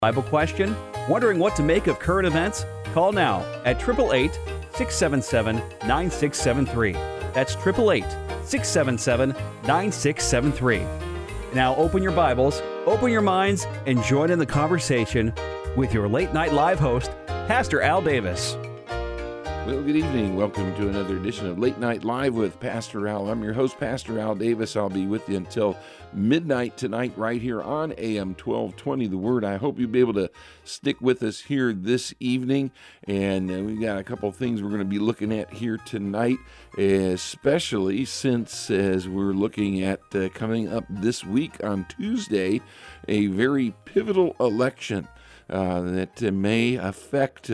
Bible question? Wondering what to make of current events? Call now at 888-677-9673. That's 888-677-9673. Now open your Bibles, open your minds, and join in the conversation with your Late Night Live host, Pastor Al Davis. Well, good evening. Welcome to another edition of Late Night Live with Pastor Al. I'm your host, Pastor Al Davis. I'll be with you until midnight tonight right here on AM 1220 The Word. I hope you'll be able to stick with us here this evening. And we've got a couple of things we're going to be looking at here tonight, especially since as we're looking at coming up this week on Tuesday, a very pivotal election that may affect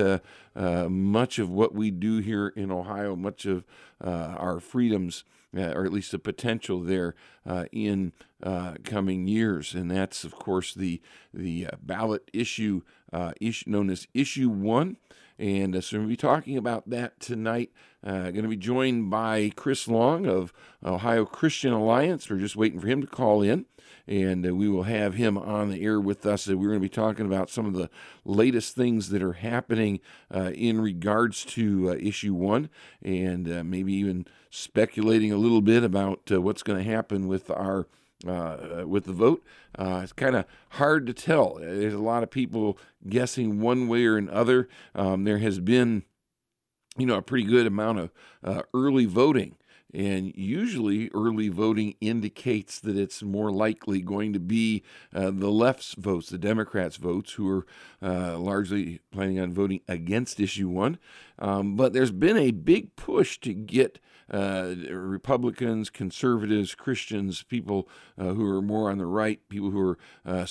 much of what we do here in Ohio, much of our freedoms, or at least the potential there in coming years. And that's, of course, the ballot issue known as Issue 1. And so we'll be talking about that tonight. Going to be joined by Chris Long of Ohio Christian Alliance. We're just waiting for him to call in, and we will have him on the air with us. We're going to be talking about some of the latest things that are happening in regards to Issue 1, and maybe even speculating a little bit about what's going to happen with our with the vote. It's kind of hard to tell. There's a lot of people guessing one way or another. There has been, a pretty good amount of early voting. And usually early voting indicates that it's more likely going to be the left's votes, the Democrats' votes, who are largely planning on voting against Issue 1. But there's been a big push to get Republicans, conservatives, Christians, people who are more on the right, people who are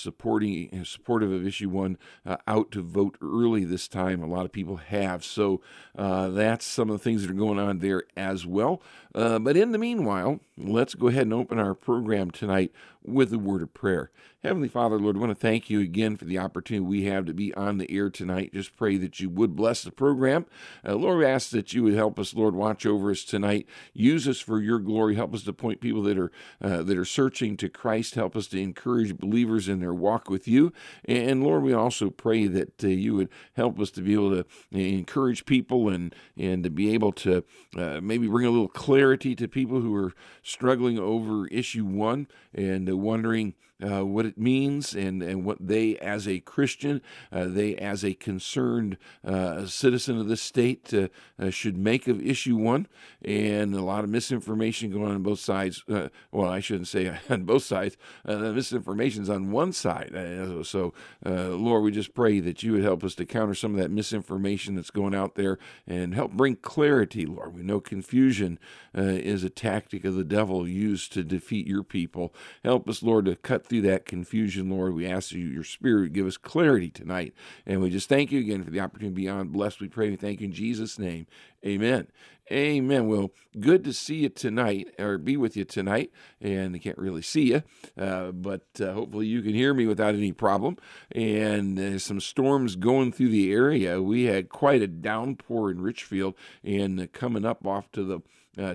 supportive of Issue 1 out to vote early this time. A lot of people have. So that's some of the things that are going on there as well. But in the meanwhile, let's go ahead and open our program tonight with a word of prayer. Heavenly Father, Lord, I want to thank you again for the opportunity we have to be on the air tonight. Just pray that you would bless the program. Lord, we ask that you would help us, Lord, watch over us tonight. Use us for your glory. Help us to point people that are searching to Christ. Help us to encourage believers in their walk with you. And Lord, we also pray that you would help us to be able to encourage people and to be able to maybe bring a little clarity to people who are struggling over Issue 1 and wondering what it means and what they as a Christian, they as a concerned citizen of this state should make of Issue 1. And a lot of misinformation going on both sides. Well, I shouldn't say on both sides. The misinformation's on one side. So, Lord, we just pray that you would help us to counter some of that misinformation that's going out there and help bring clarity, Lord. We know confusion is a tactic of the devil used to defeat your people. Help us, Lord, to cut through that confusion, Lord. We ask you, your Spirit would give us clarity tonight. And we just thank you again for the opportunity to be on. Blessed we pray. We thank you in Jesus' name. Amen. Amen. Well, good to see you tonight, or be with you tonight. And I can't really see you, but hopefully you can hear me without any problem. And there's some storms going through the area. We had quite a downpour in Richfield, and coming up off to the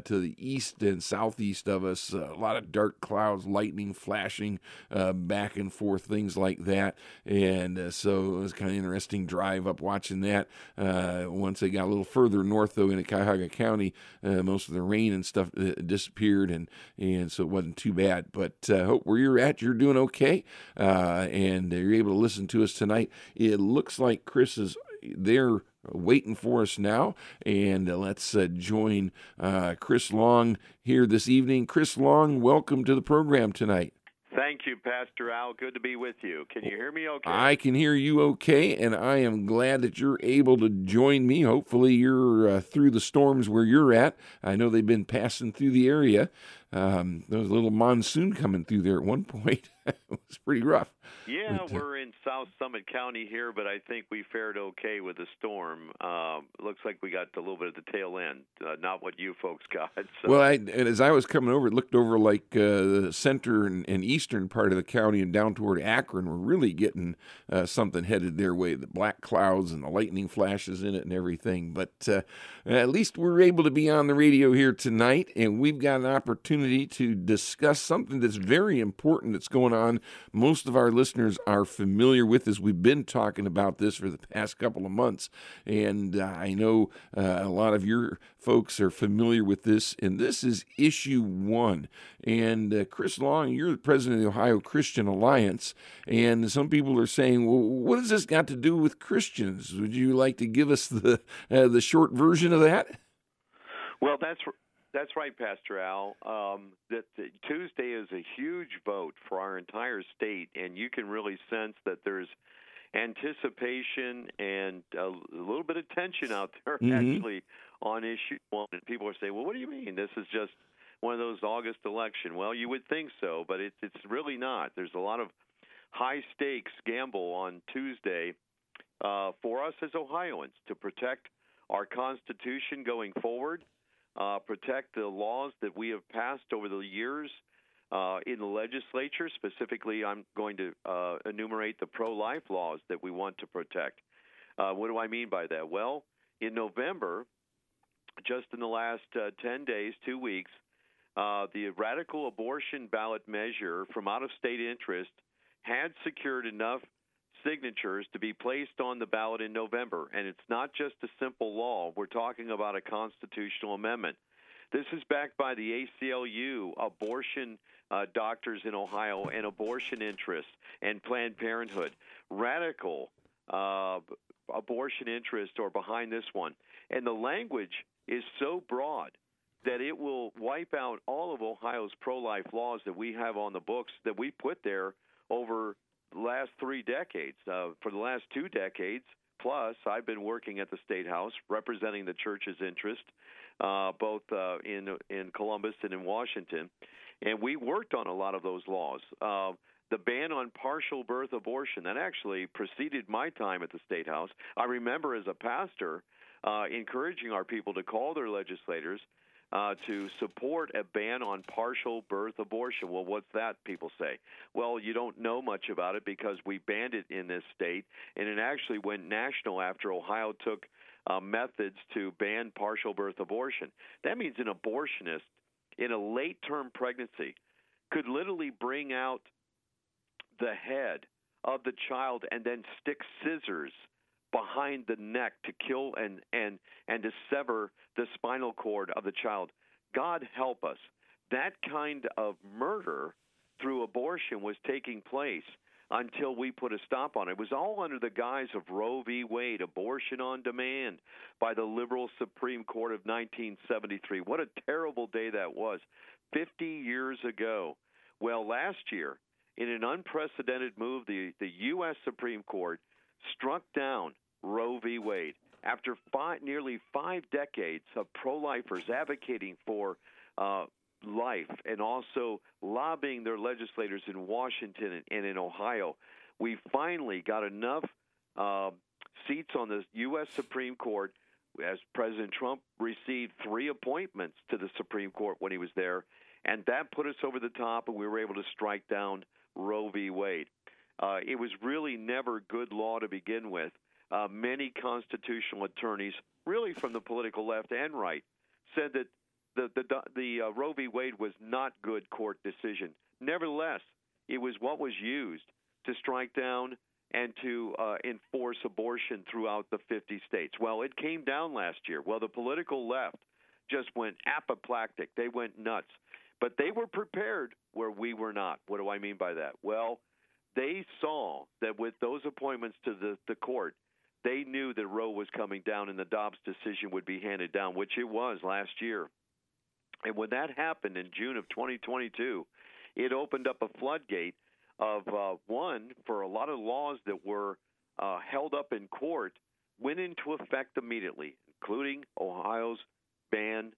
east and southeast of us, a lot of dark clouds, lightning flashing back and forth, things like that. And so it was kind of an interesting drive up watching that. Once they got a little further north, though, into Cuyahoga County, most of the rain and stuff disappeared, and so it wasn't too bad. But hope where you're at, you're doing okay, and you're able to listen to us tonight. It looks like Chris is there waiting for us now, and let's join Chris Long here this evening. Chris Long, welcome to the program tonight. Thank you, Pastor Al. Good to be with you. Can you hear me okay? I can hear you okay, and I am glad that you're able to join me. Hopefully you're through the storms where you're at. I know they've been passing through the area. There was a little monsoon coming through there at one point. It was pretty rough. Yeah, we're in South Summit County here, but I think we fared okay with the storm. Looks like we got a little bit at the tail end, not what you folks got. So. Well, and as I was coming over, it looked over like the center and eastern part of the county and down toward Akron. We're really getting something headed their way, the black clouds and the lightning flashes in it and everything. But at least we're able to be on the radio here tonight, and we've got an opportunity opportunity to discuss something that's very important that's going on. Most of our listeners are familiar with this. We've been talking about this for the past couple of months, and I know a lot of your folks are familiar with this, and this is issue 1. And Chris Long, you're the president of the Ohio Christian Alliance, and some people are saying, well, what has this got to do with Christians? Would you like to give us the short version of that? Well, that's right, Pastor Al. That Tuesday is a huge vote for our entire state, and you can really sense that there's anticipation and a little bit of tension out there actually on issue 1. And people are saying, well, what do you mean? This is just one of those August election. Well, you would think so, but it's really not. There's a lot of high-stakes gamble on Tuesday for us as Ohioans to protect our Constitution going forward, protect the laws that we have passed over the years in the legislature. Specifically, I'm going to enumerate the pro-life laws that we want to protect. What do I mean by that? Well, in November, just in the last 10 days, 2 weeks, the radical abortion ballot measure from out-of-state interest had secured enough signatures to be placed on the ballot in November. And it's not just a simple law. We're talking about a constitutional amendment. This is backed by the ACLU, abortion doctors in Ohio, and abortion interests, and Planned Parenthood. Radical abortion interests are behind this one. And the language is so broad that it will wipe out all of Ohio's pro-life laws that we have on the books that we put there over the last 3 decades. For the last 2 decades plus, I've been working at the State House representing the church's interest, both in Columbus and in Washington. And we worked on a lot of those laws. The ban on partial birth abortion, that actually preceded my time at the State House. I remember as a pastor encouraging our people to call their legislators to support a ban on partial birth abortion. Well, what's that, people say? Well, you don't know much about it because we banned it in this state, and it actually went national after Ohio took methods to ban partial birth abortion. That means an abortionist in a late-term pregnancy could literally bring out the head of the child and then stick scissors behind the neck to kill and to sever the spinal cord of the child. God help us. That kind of murder through abortion was taking place until we put a stop on it. It was all under the guise of Roe v. Wade, abortion on demand, by the liberal Supreme Court of 1973. What a terrible day that was, 50 years ago. Well, last year, in an unprecedented move, the U.S. Supreme Court struck down Roe v. Wade. After nearly 5 decades of pro-lifers advocating for life and also lobbying their legislators in Washington and in Ohio, we finally got enough seats on the U.S. Supreme Court as President Trump received 3 appointments to the Supreme Court when he was there, and that put us over the top, and we were able to strike down Roe v. Wade. It was really never good law to begin with. Many constitutional attorneys, really from the political left and right, said that the Roe v. Wade was not good court decision. Nevertheless, it was what was used to strike down and to enforce abortion throughout the 50 states. Well, it came down last year. Well, the political left just went apoplectic. They went nuts. But they were prepared where we were not. What do I mean by that? Well, they saw that with those appointments to the court, they knew that Roe was coming down and the Dobbs decision would be handed down, which it was last year. And when that happened in June of 2022, it opened up a floodgate of, for a lot of laws that were held up in court went into effect immediately, including Ohio's ban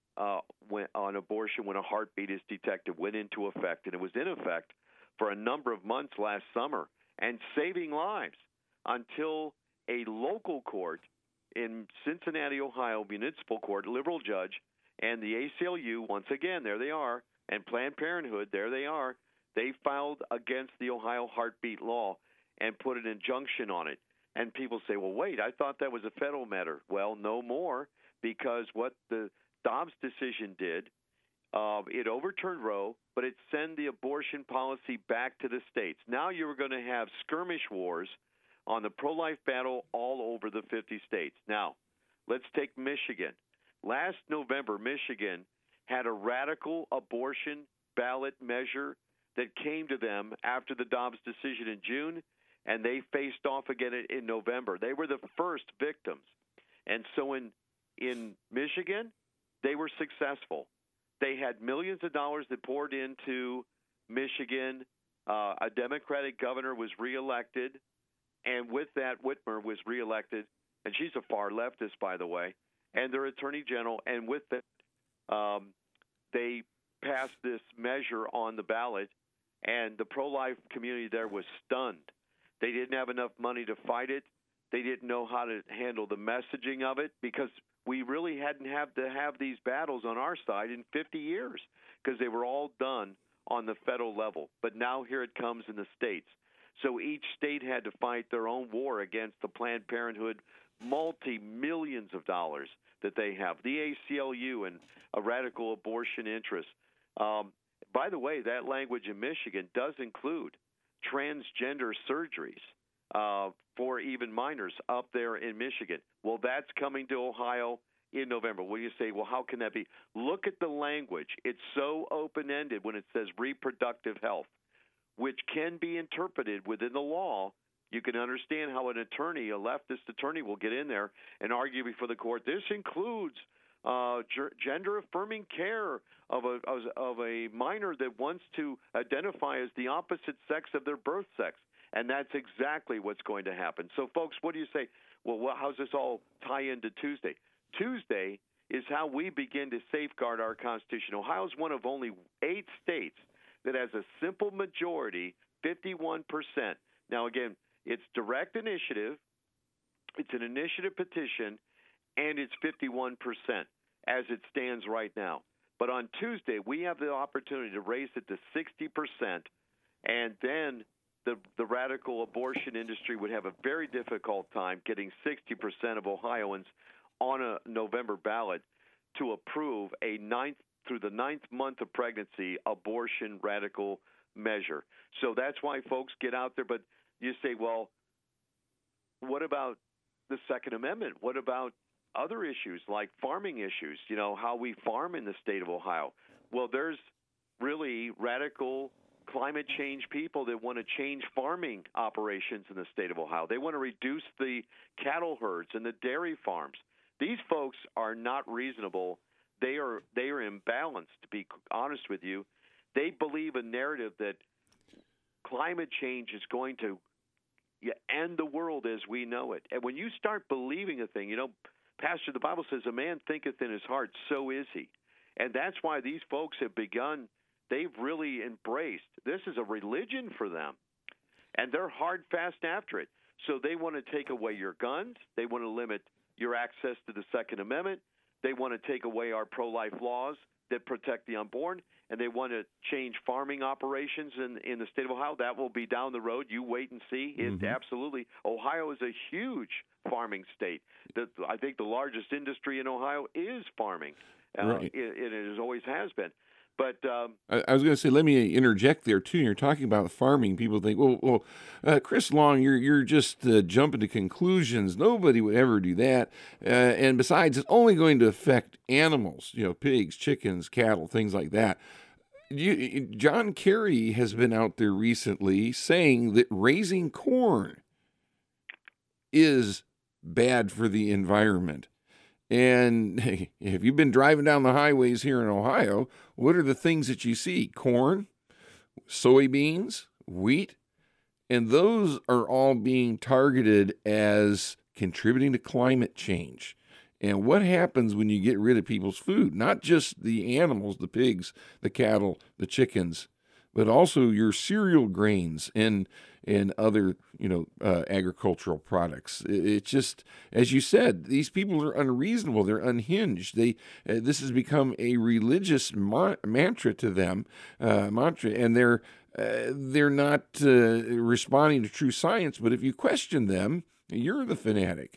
on abortion when a heartbeat is detected went into effect. And it was in effect for a number of months last summer and saving lives until a local court in Cincinnati, Ohio, municipal court, liberal judge, and the ACLU, once again, there they are, and Planned Parenthood, there they are, they filed against the Ohio heartbeat law and put an injunction on it. And people say, well, wait, I thought that was a federal matter. Well, no more, because what the Dobbs decision did It overturned Roe, but it sent the abortion policy back to the states. Now you were going to have skirmish wars on the pro-life battle all over the 50 states. Now, let's take Michigan. Last November, Michigan had a radical abortion ballot measure that came to them after the Dobbs decision in June, and they faced off again in November. They were the first victims. And so in Michigan, they were successful. They had millions of dollars that poured into Michigan. A Democratic governor was reelected, and with that, Whitmer was reelected, and she's a far leftist, by the way, and their attorney general. And with that, they passed this measure on the ballot, and the pro-life community there was stunned. They didn't have enough money to fight it. They didn't know how to handle the messaging of it, because we really hadn't had to have these battles on our side in 50 years because they were all done on the federal level. But now here it comes in the states. So each state had to fight their own war against the Planned Parenthood multi-millions of dollars that they have, the ACLU and a radical abortion interest. By the way, that language in Michigan does include transgender surgeries for even minors up there in Michigan. Well, that's coming to Ohio in November. Well, you say, well, how can that be? Look at the language. It's so open-ended when it says reproductive health, which can be interpreted within the law. You can understand how an attorney, a leftist attorney, will get in there and argue before the court. This includes gender-affirming care of a minor that wants to identify as the opposite sex of their birth sex. And that's exactly what's going to happen. So, folks, what do you say? Well, how's this all tie into Tuesday? Tuesday is how we begin to safeguard our Constitution. Ohio is one of only 8 states that has a simple majority, 51%. Now, again, it's direct initiative, it's an initiative petition, and it's 51% as it stands right now. But on Tuesday, we have the opportunity to raise it to 60%, and then the radical abortion industry would have a very difficult time getting 60% of Ohioans on a November ballot to approve a through the 9th month of pregnancy abortion radical measure. So that's why folks get out there. But you say, well, what about the Second Amendment? What about other issues like farming issues, how we farm in the state of Ohio? Well, there's really radical climate change people that want to change farming operations in the state of Ohio. They want to reduce the cattle herds and the dairy farms. These folks are not reasonable. They are imbalanced, to be honest with you. They believe a narrative that climate change is going to end the world as we know it. And when you start believing a thing, Pastor, the Bible says, a man thinketh in his heart, so is he. And that's why these folks have begun, they've really embraced, this is a religion for them. And they're hard, fast after it. So they want to take away your guns. They want to limit your access to the Second Amendment. They want to take away our pro-life laws that protect the unborn. And they want to change farming operations in the state of Ohio. That will be down the road. You wait and see. Absolutely. Ohio is a huge farming state. I think the largest industry in Ohio is farming. Right. It always has been. But I was going to say, let me interject there too. You're talking about farming. People think, well, Chris Long, you're just jumping to conclusions. Nobody would ever do that. And besides, it's only going to affect animals. Pigs, chickens, cattle, things like that. John Kerry has been out there recently saying that raising corn is bad for the environment. And if you've been driving down the highways here in Ohio, what are the things that you see? Corn, soybeans, wheat, and those are all being targeted as contributing to climate change. And what happens when you get rid of people's food? Not just the animals, the pigs, the cattle, the chickens, but also your cereal grains and other, agricultural products. It's just, as you said, these people are unreasonable. They're unhinged. This has become a religious mantra to them, and they're not responding to true science. But if you question them, You're the fanatic.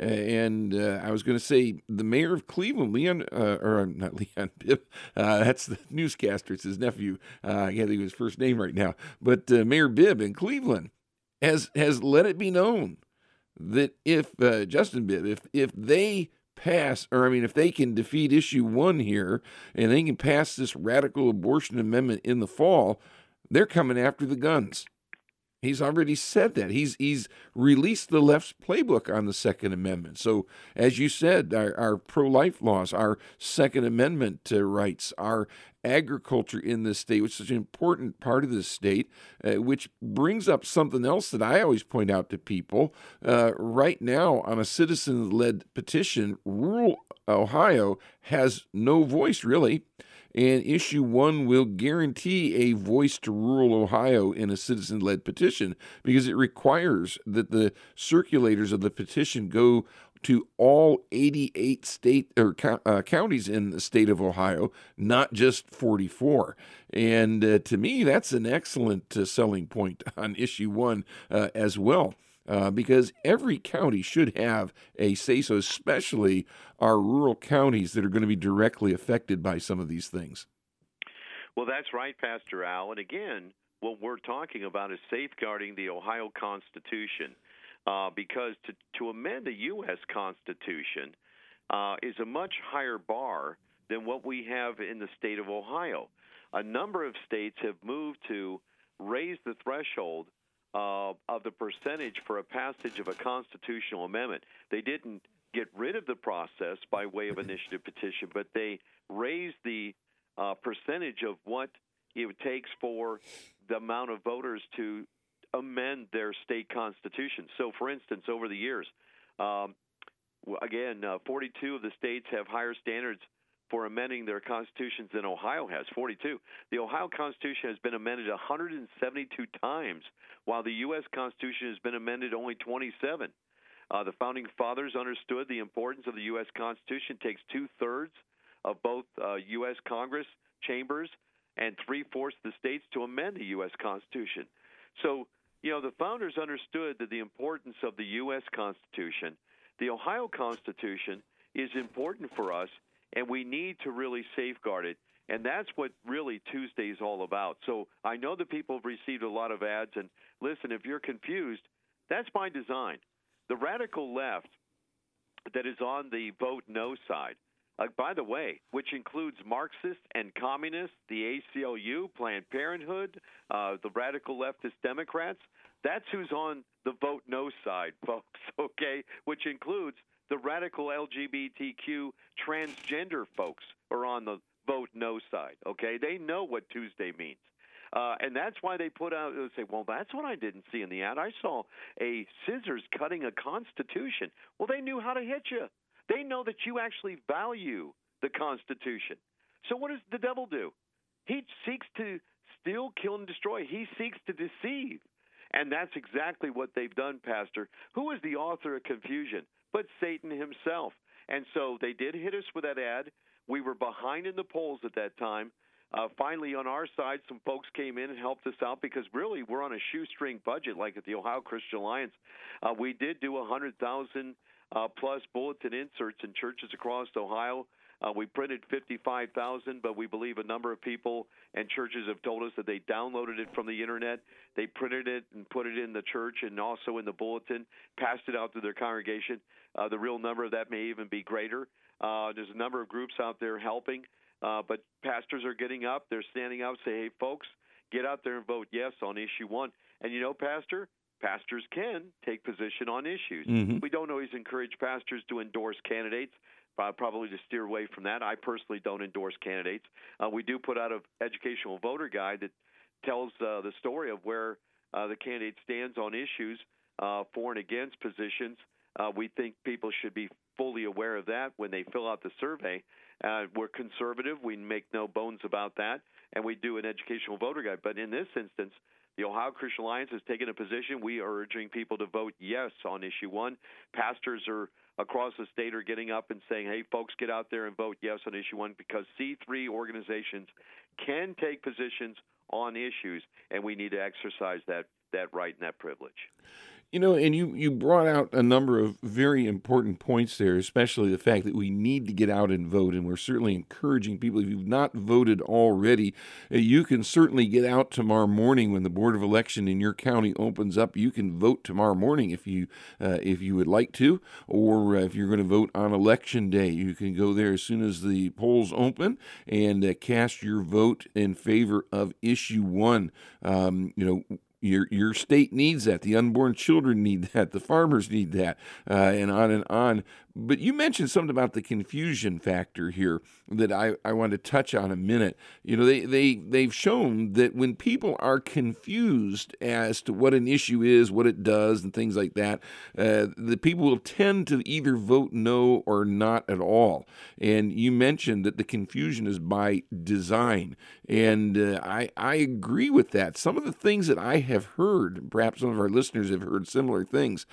And I was going to say the mayor of Cleveland, or not Leon Bibb, that's the newscaster. It's his nephew. I can't think of his first name right now. But Mayor Bibb in Cleveland has let it be known that if Justin Bibb, if they pass, or I mean, if they can defeat issue 1 here and they can pass this radical abortion amendment in the fall, they're coming after the guns. He's already said that. He's released the left's playbook on the Second Amendment. So, as you said, our pro-life laws, our Second Amendment rights, our agriculture in this state, which is an important part of this state, which brings up something else that I always point out to people. Right now, on a citizen-led petition, rural Ohio has no voice, really. And issue 1 will guarantee a voice to rural Ohio in a citizen-led petition because it requires that the circulators of the petition go to all 88 state or counties in the state of Ohio, not just 44. And to me, that's an excellent selling point on issue 1 as well. Because every county should have a say-so, especially our rural counties that are going to be directly affected by some of these things. Well, that's right, Pastor Al. And again, what we're talking about is safeguarding the Ohio Constitution, because to amend the U.S. Constitution is a much higher bar than what we have in the state of Ohio. A number of states have moved to raise the threshold of the percentage for a passage of a constitutional amendment. They didn't get rid of the process by way of initiative petition, but they raised the percentage of what it takes for the amount of voters to amend their state constitution. So, for instance, over the years, 42 of the states have higher standards for amending their constitutions than Ohio has, 42. The Ohio Constitution has been amended 172 times, while the U.S. Constitution has been amended only 27. The Founding Fathers understood the importance of the U.S. Constitution. It takes 2/3 of both U.S. Congress chambers and 3/4 of the states to amend the U.S. Constitution. So, the founders understood that the importance of the U.S. Constitution. The Ohio Constitution is important for us, and we need to really safeguard it. And that's what really Tuesday is all about. So I know that people have received a lot of ads. And listen, if you're confused, that's by design. The radical left that is on the vote no side, by the way, which includes Marxists and communists, the ACLU, Planned Parenthood, the radical leftist Democrats, that's who's on the vote no side, folks, okay, which includes the radical LGBTQ transgender folks are on the vote no side, okay? They know what Tuesday means. And that's why they put out, they say, well, that's what I didn't see in the ad. I saw a scissors cutting a constitution. Well, they knew how to hit you. They know that you actually value the Constitution. So what does the devil do? He seeks to steal, kill, and destroy. He seeks to deceive. And that's exactly what they've done, Pastor. Who is the author of confusion but Satan himself? And so they did hit us with that ad. We were behind in the polls at that time. Finally, on our side, some folks came in and helped us out because really we're on a shoestring budget like at the Ohio Christian Alliance. We did do 100,000 plus bulletin inserts in churches across Ohio. We printed 55,000, but we believe a number of people and churches have told us that they downloaded it from the internet. They printed it and put it in the church and also in the bulletin, passed it out to their congregation. The real number of that may even be greater. There's a number of groups out there helping, but pastors are getting up. They're standing up, say, hey, folks, get out there and vote yes on issue 1. And Pastor, pastors can take position on issues. Mm-hmm. We don't always encourage pastors to endorse candidates. Probably to steer away from that. I personally don't endorse candidates. We do put out an educational voter guide that tells the story of where the candidate stands on issues, for and against positions. We think people should be fully aware of that when they fill out the survey. We're conservative. We make no bones about that, and we do an educational voter guide. But in this instance, the Ohio Christian Alliance has taken a position. We are urging people to vote yes on issue 1. Pastors are across the state are getting up and saying, hey, folks, get out there and vote yes on issue 1 because C3 organizations can take positions on issues, and we need to exercise that right and that privilege. You know, and you brought out a number of very important points there, especially the fact that we need to get out and vote. And we're certainly encouraging people, if you've not voted already, you can certainly get out tomorrow morning when the Board of Election in your county opens up. You can vote tomorrow morning if you would like to, or if you're going to vote on Election Day, you can go there as soon as the polls open and cast your vote in favor of issue 1. You know, your state needs that. The unborn children need that. The farmers need that, and on and on. But you mentioned something about the confusion factor here that I want to touch on a minute. You know, they've shown that when people are confused as to what an issue is, what it does, and things like that, the people will tend to either vote no or not at all. And you mentioned that the confusion is by design, and I agree with that. Some of the things that I have heard, perhaps some of our listeners have heard similar things.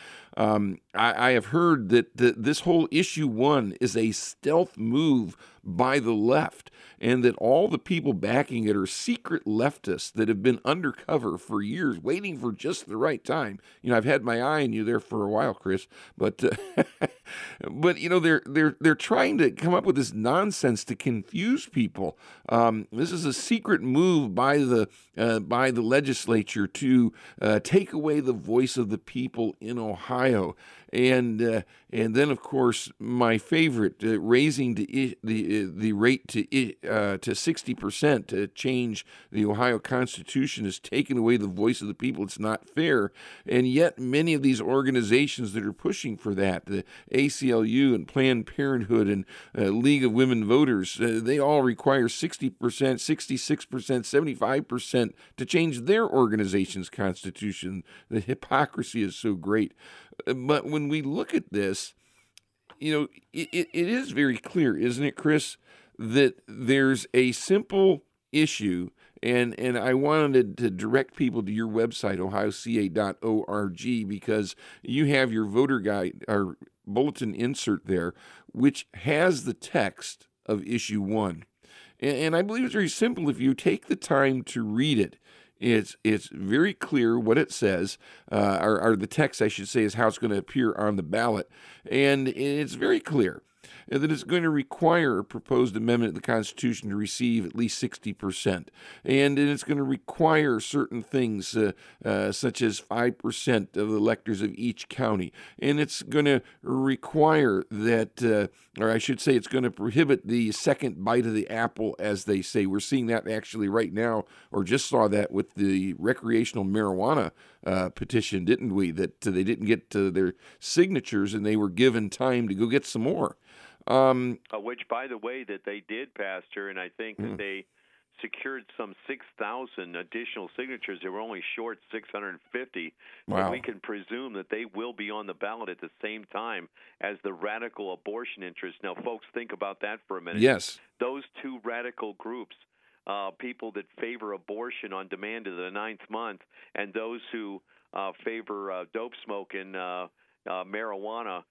I have heard that this whole issue 1 is a stealth move by the left, and that all the people backing it are secret leftists that have been undercover for years, waiting for just the right time. You know, I've had my eye on you there for a while, Chris, but but you know, they're trying to come up with this nonsense to confuse people. This is a secret move by the legislature to take away the voice of the people in Ohio. And then, of course, my favorite, raising the rate to 60% to change the Ohio Constitution has taken away the voice of the people. It's not fair. And yet many of these organizations that are pushing for that, the ACLU and Planned Parenthood and League of Women Voters, they all require 60%, 66%, 75% to change their organization's constitution. The hypocrisy is so great. But when we look at this, you know, it is very clear, isn't it, Chris, that there's a simple issue, and I wanted to direct people to your website, ohioca.org, because you have your voter guide or bulletin insert there, which has the text of issue 1. And I believe it's very simple if you take the time to read it. It's very clear what it says, or the text, I should say, is how it's going to appear on the ballot. And it's very clear that it's going to require a proposed amendment to the Constitution to receive at least 60%. And it's going to require certain things, such as 5% of the electors of each county. And it's going to require that, or I should say, it's going to prohibit the second bite of the apple, as they say. We're seeing that actually right now, or just saw that with the recreational marijuana petition, didn't we? That they didn't get to their signatures and they were given time to go get some more. Which, by the way, that they did, Pastor, and I think that they secured some 6,000 additional signatures. They were only short 650. Wow. So we can presume that they will be on the ballot at the same time as the radical abortion interests. Now, folks, think about that for a minute. Yes. Those two radical groups, people that favor abortion on demand of the 9th month, and those who favor dope smoke and marijuana,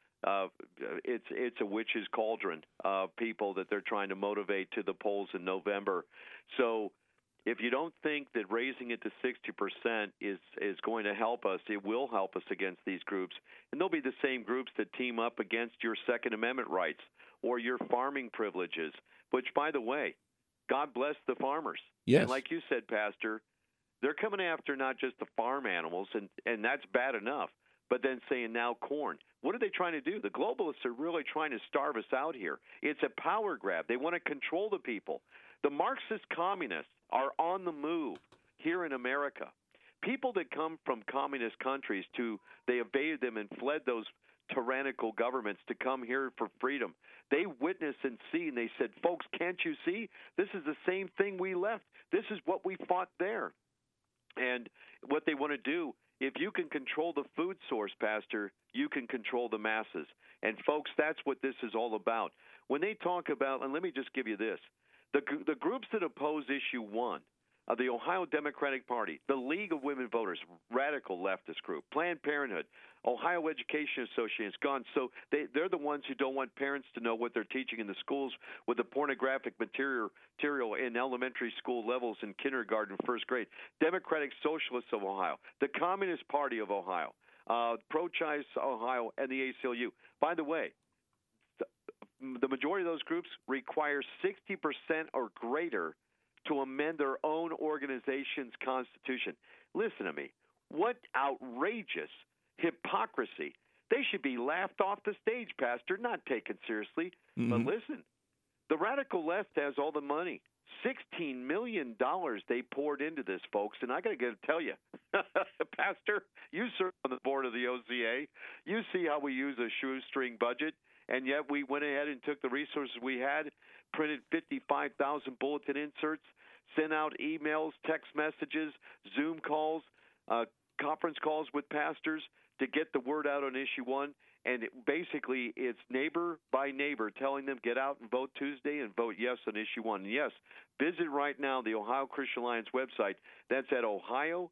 it's a witch's cauldron of people that they're trying to motivate to the polls in November. So if you don't think that raising it to 60% is going to help us, it will help us against these groups. And they'll be the same groups that team up against your Second Amendment rights or your farming privileges, which, by the way, God bless the farmers. Yes. And like you said, Pastor, they're coming after not just the farm animals, and that's bad enough, but then saying now corn. What are they trying to do? The globalists are really trying to starve us out here. It's a power grab. They want to control the people. The Marxist communists are on the move here in America. People that come from communist countries they evaded them and fled those tyrannical governments to come here for freedom. They witnessed and see, and they said, folks, can't you see? This is the same thing we left. This is what we fought there. And what they want to do, if you can control the food source, Pastor, you can control the masses. And, folks, that's what this is all about. When they talk about, and let me just give you this, the groups that oppose issue 1, the Ohio Democratic Party, the League of Women Voters, radical leftist group, Planned Parenthood, Ohio Education Association is gone. So they're the ones who don't want parents to know what they're teaching in the schools with the pornographic material in elementary school levels in kindergarten, first grade. Democratic Socialists of Ohio, the Communist Party of Ohio, Pro-Choice Ohio, and the ACLU. By the way, the majority of those groups require 60% or greater to amend their own organization's constitution. Listen to me. What outrageous hypocrisy. They should be laughed off the stage, Pastor, not taken seriously. Mm-hmm. But listen, the radical left has all the money. $16 million they poured into this, folks. And I got to tell you, Pastor, you serve on the board of the OCA. You see how we use a shoestring budget. And yet we went ahead and took the resources we had, printed 55,000 bulletin inserts, sent out emails, text messages, Zoom calls, conference calls with pastors to get the word out on Issue 1. And basically, it's neighbor by neighbor telling them, get out and vote Tuesday and vote yes on Issue 1. And yes, visit right now the Ohio Christian Alliance website. That's at ohioca.org.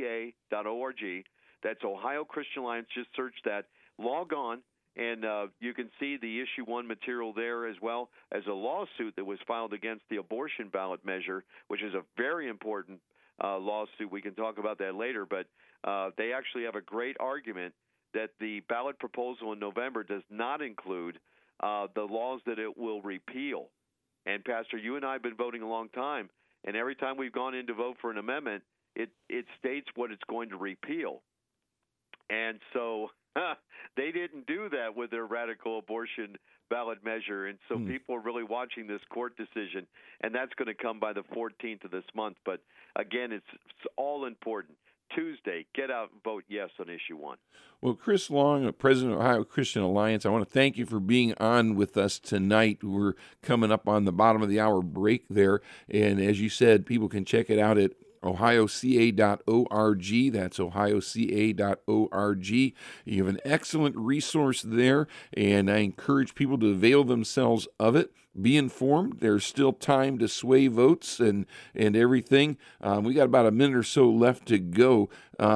That's Ohio Christian Alliance. Just search that. Log on. And you can see the Issue 1 material there, as well as a lawsuit that was filed against the abortion ballot measure, which is a very important lawsuit. We can talk about that later. But they actually have a great argument that the ballot proposal in November does not include the laws that it will repeal. And, Pastor, you and I have been voting a long time, and every time we've gone in to vote for an amendment, it states what it's going to repeal. And so they didn't do that with their radical abortion ballot measure. And so people are really watching this court decision, and that's going to come by the 14th of this month. But, again, it's all important. Tuesday, get out and vote yes on Issue 1. Well, Chris Long, President of Ohio Christian Alliance, I want to thank you for being on with us tonight. We're coming up on the bottom of the hour break there. And as you said, people can check it out at ohioca.org. That's ohioca.org. You have an excellent resource there, and I encourage people to avail themselves of it. Be informed. There's still time to sway votes and everything. We got about a minute or so left to go.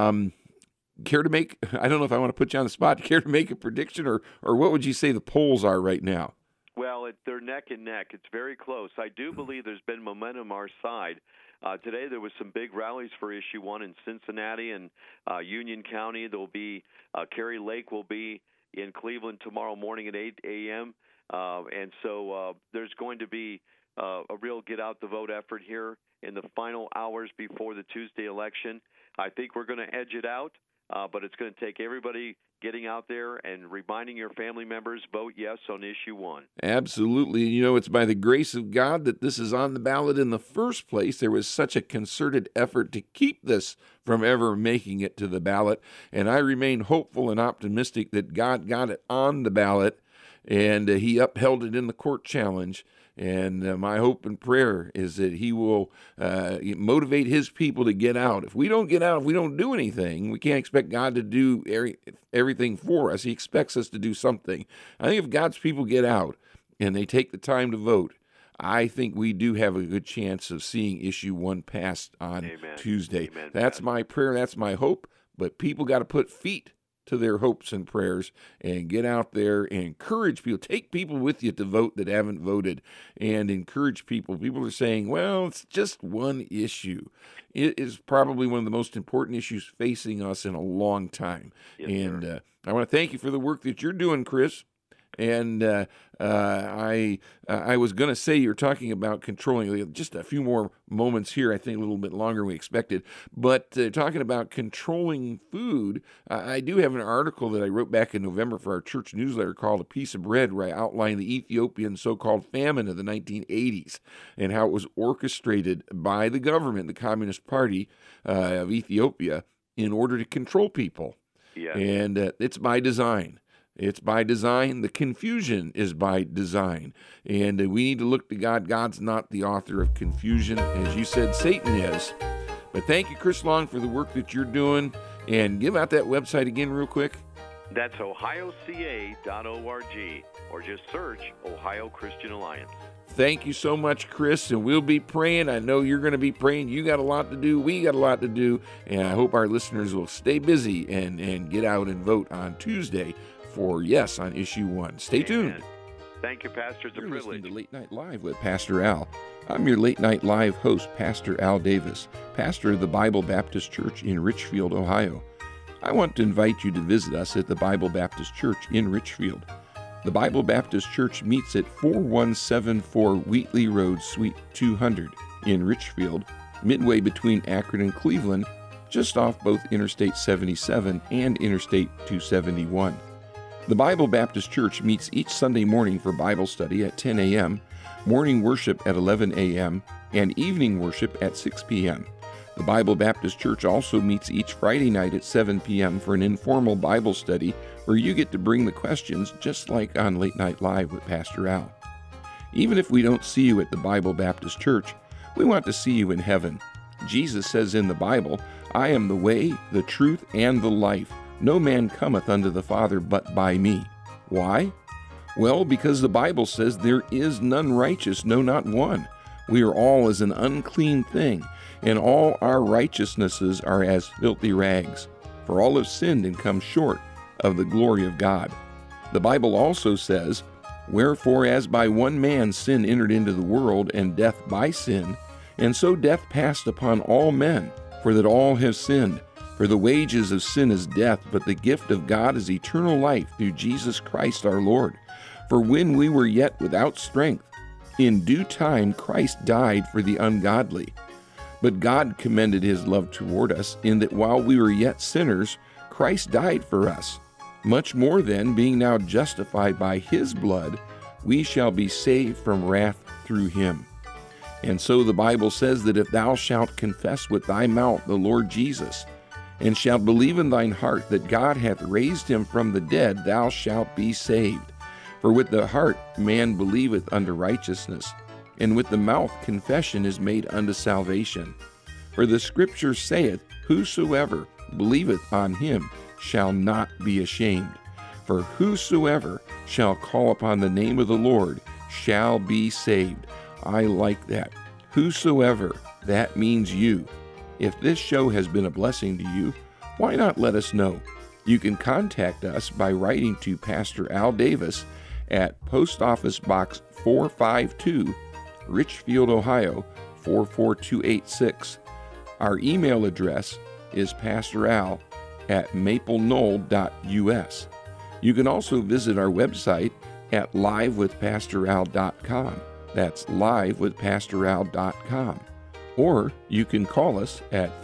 Care to make, I don't know if I want to put you on the spot, care to make a prediction, or what would you say the polls are right now? Well, they're neck and neck. It's very close. I do believe there's been momentum our side. Today there was some big rallies for Issue 1 in Cincinnati and Union County. There will be Kerry Lake will be in Cleveland tomorrow morning at 8 a.m. And so there's going to be a real get-out-the-vote effort here in the final hours before the Tuesday election. I think we're going to edge it out, but it's going to take everybody getting out there and reminding your family members, vote yes on Issue 1. Absolutely. You know, it's by the grace of God that this is on the ballot in the first place. There was such a concerted effort to keep this from ever making it to the ballot, and I remain hopeful and optimistic that God got it on the ballot, and He upheld it in the court challenge. And my hope and prayer is that He will motivate His people to get out. If we don't get out, if we don't do anything, we can't expect God to do everything for us. He expects us to do something. I think if God's people get out and they take the time to vote, I think we do have a good chance of seeing Issue 1 passed on Tuesday. Amen. That's my prayer. That's my hope. But people got to put feet to their hopes and prayers and get out there and encourage people. Take people with you to vote that haven't voted and encourage people. People are saying, well, it's just one issue. It is probably one of the most important issues facing us in a long time. Yes, and I want to thank you for the work that you're doing, Chris. And I was going to say you're talking about controlling, just a few more moments here, I think a little bit longer than we expected, but talking about controlling food, I do have an article that I wrote back in November for our church newsletter called A Piece of Bread, where I outline the Ethiopian so-called famine of the 1980s and how it was orchestrated by the government, the Communist Party of Ethiopia, in order to control people. Yeah. And it's by design. It's by design. The confusion is by design. And we need to look to God. God's not the author of confusion. As you said, Satan is. But thank you, Chris Long, for the work that you're doing. And give out that website again real quick. That's ohioca.org, or just search Ohio Christian Alliance. Thank you so much, Chris, and we'll be praying. I know you're going to be praying. You got a lot to do. We got a lot to do. And I hope our listeners will stay busy and get out and vote on Tuesday for yes on Issue 1. Stay tuned. Thank you, Pastor. It's a privilege. Listening to Late Night Live with Pastor Al. I'm your Late Night Live host, Pastor Al Davis, pastor of the Bible Baptist Church in Richfield, Ohio. I want to invite you to visit us at the Bible Baptist Church in Richfield. The Bible Baptist Church meets at 4174 Wheatley Road, Suite 200 in Richfield, midway between Akron and Cleveland, just off both Interstate 77 and Interstate 271. The Bible Baptist Church meets each Sunday morning for Bible study at 10 a.m., morning worship at 11 a.m., and evening worship at 6 p.m. The Bible Baptist Church also meets each Friday night at 7 p.m. for an informal Bible study where you get to bring the questions just like on Late Night Live with Pastor Al. Even if we don't see you at the Bible Baptist Church, we want to see you in heaven. Jesus says in the Bible, "I am the way, the truth, and the life. No man cometh unto the Father but by me." Why? Well, because the Bible says there is none righteous, no, not one. We are all as an unclean thing, and all our righteousnesses are as filthy rags. For all have sinned and come short of the glory of God. The Bible also says, "Wherefore as by one man sin entered into the world, and death by sin, and so death passed upon all men, for that all have sinned. For the wages of sin is death, but the gift of God is eternal life through Jesus Christ our Lord. For when we were yet without strength, in due time Christ died for the ungodly. But God commended his love toward us, in that while we were yet sinners, Christ died for us. Much more then, being now justified by his blood, we shall be saved from wrath through him. And so the Bible says that if thou shalt confess with thy mouth the Lord Jesus, and shalt believe in thine heart that God hath raised him from the dead, thou shalt be saved. For with the heart man believeth unto righteousness, and with the mouth confession is made unto salvation. For the Scripture saith, Whosoever believeth on him shall not be ashamed. For whosoever shall call upon the name of the Lord shall be saved. I like that. Whosoever, that means you. If this show has been a blessing to you, why not let us know? You can contact us by writing to Pastor Al Davis at Post Office Box 452, Richfield, Ohio 44286. Our email address is pastoral@mapleknoll.us. You can also visit our website at livewithpastoral.com. That's livewithpastoral.com. Or you can call us at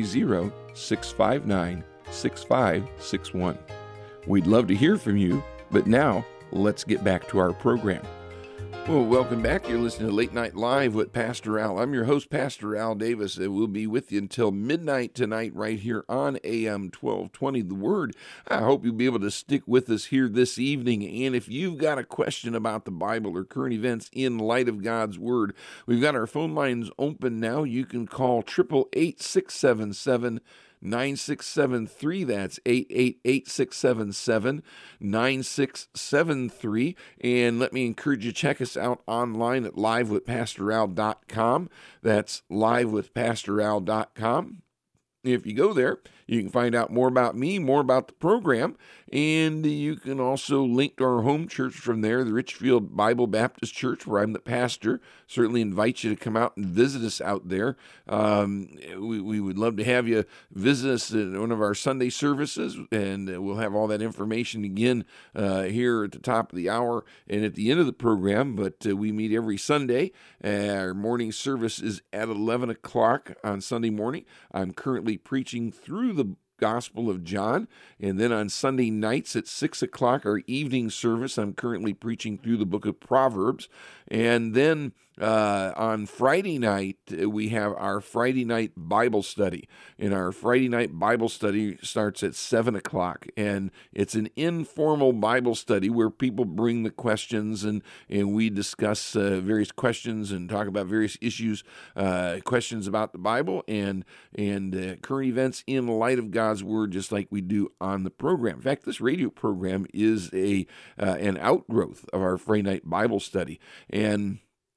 330-659-6561. We'd love to hear from you, but now let's get back to our program. Well, welcome back. You're listening to Late Night Live with Pastor Al. I'm your host, Pastor Al Davis, and we'll be with you until midnight tonight right here on AM 1220 The Word. I hope you'll be able to stick with us here this evening, and if you've got a question about the Bible or current events in light of God's Word, we've got our phone lines open now. You can call 888-677-9673. That's 888-677-9673. And let me encourage you to check us out online at livewithpastoral.com. That's livewithpastoral.com. If you go there, you can find out more about me, more about the program, and you can also link to our home church from there, the Richfield Bible Baptist Church, where I'm the pastor. Certainly invite you to come out and visit us out there. We would love to have you visit us in one of our Sunday services, and we'll have all that information again here at the top of the hour and at the end of the program. But we meet every Sunday. Our morning service is at 11 o'clock on Sunday morning. I'm currently preaching through the Gospel of John, and then on Sunday nights at 6 o'clock, our evening service, I'm currently preaching through the book of Proverbs, and then on Friday night, we have our Friday night Bible study, and our Friday night Bible study starts at 7 o'clock, and it's an informal Bible study where people bring the questions, and we discuss various questions and talk about various issues, questions about the Bible, and current events in light of God's Word, just like we do on the program. In fact, this radio program is an outgrowth of our Friday night Bible study, and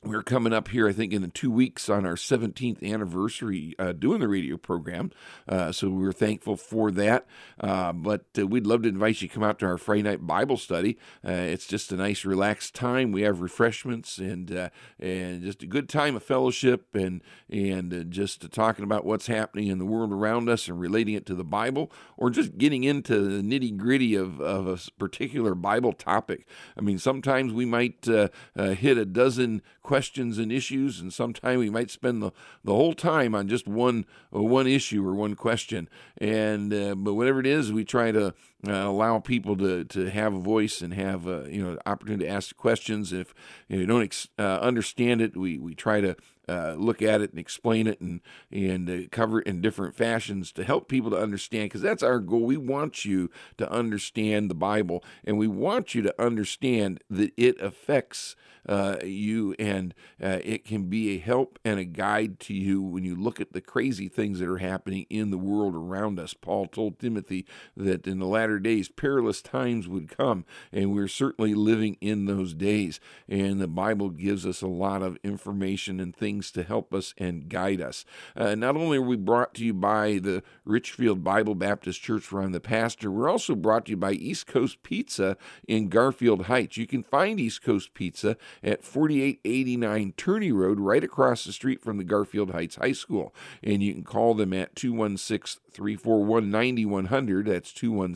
we're coming up here, I think, in 2 weeks on our 17th anniversary doing the radio program. So we're thankful for that. But we'd love to invite you to come out to our Friday night Bible study. It's just a nice, relaxed time. We have refreshments and just a good time of fellowship and just talking about what's happening in the world around us and relating it to the Bible, or just getting into the nitty-gritty of a particular Bible topic. I mean, sometimes we might hit a dozen questions and issues, and sometimes we might spend the whole time on just one issue or one question. And but whatever it is, we try to allow people to have a voice and have opportunity to ask questions. If you don't understand it, we try to look at it and explain it and cover it in different fashions to help people to understand, because that's our goal. We want you to understand the Bible, and we want you to understand that it affects you, and it can be a help and a guide to you when you look at the crazy things that are happening in the world around us. Paul told Timothy that in the latter days perilous times would come, and we're certainly living in those days, and the Bible gives us a lot of information and things to help us and guide us. Not only are we brought to you by the Richfield Bible Baptist Church, where I'm the pastor, we're also brought to you by East Coast Pizza in Garfield Heights. You can find East Coast Pizza at 4889 Turney Road, right across the street from the Garfield Heights High School. And you can call them at 216-341-9100. That's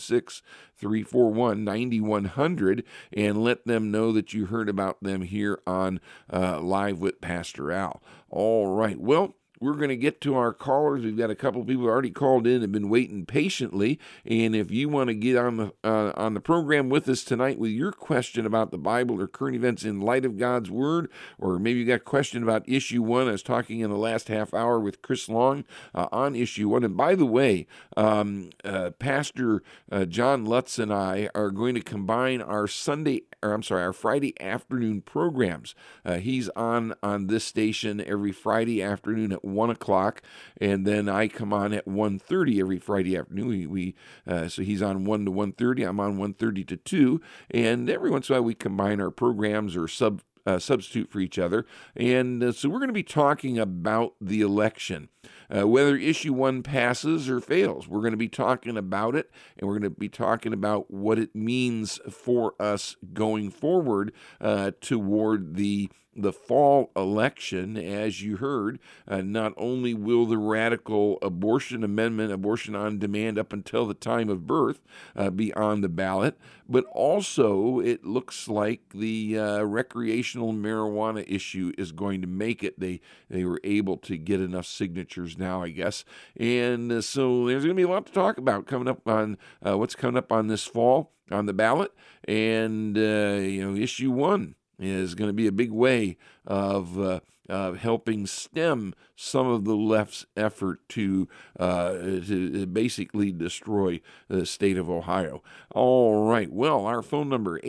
216-341-9100, and let them know that you heard about them here on Live with Pastor Al. All right. Well, we're going to get to our callers. We've got a couple of people who already called in and have been waiting patiently. And if you want to get on the program with us tonight with your question about the Bible or current events in light of God's Word, or maybe you got a question about issue 1. I was talking in the last half hour with Chris Long on issue 1. And by the way, Pastor John Lutz and I are going to combine our Friday afternoon programs. He's on this station every Friday afternoon at 1 o'clock, and then I come on at 1:30 every Friday afternoon. So he's on 1 to 1:30, I'm on 1:30 to 2, and every once in a while we combine our programs or substitute for each other. And so we're going to be talking about the election, whether issue 1 passes or fails. We're going to be talking about it, and we're going to be talking about what it means for us going forward toward the fall election. As you heard, not only will the radical abortion amendment, abortion on demand up until the time of birth, be on the ballot, but also it looks like the recreational marijuana issue is going to make it. They were able to get enough signatures now, I guess. And so there's going to be a lot to talk about coming up on what's coming up on this fall on the ballot. And, issue 1 is going to be a big way of helping stem some of the left's effort to basically destroy the state of Ohio. All right. Well, our phone number,